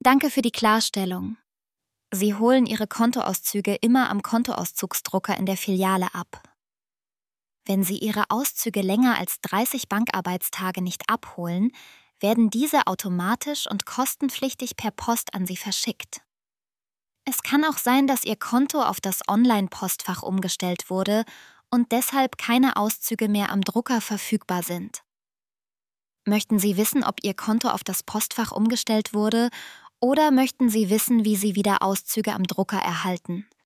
Danke für die Klarstellung. Sie holen Ihre Kontoauszüge immer am Kontoauszugsdrucker in der Filiale ab. Wenn Sie Ihre Auszüge länger als 30 Bankarbeitstage nicht abholen, werden diese automatisch und kostenpflichtig per Post an Sie verschickt. Es kann auch sein, dass Ihr Konto auf das Online-Postfach umgestellt wurde und deshalb keine Auszüge mehr am Drucker verfügbar sind. Möchten Sie wissen, ob Ihr Konto auf das Postfach umgestellt wurde, oder möchten Sie wissen, wie Sie wieder Auszüge am Drucker erhalten?